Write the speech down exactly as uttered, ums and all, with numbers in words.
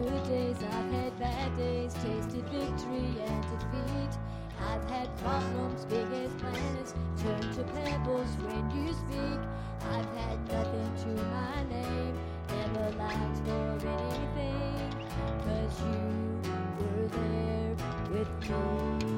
good days, I've had bad days, tasted victory and defeat. I've had problems big as planets turn to pebbles when you speak. I've had nothing to my name, never lacked for anything, 'cause you were there with me.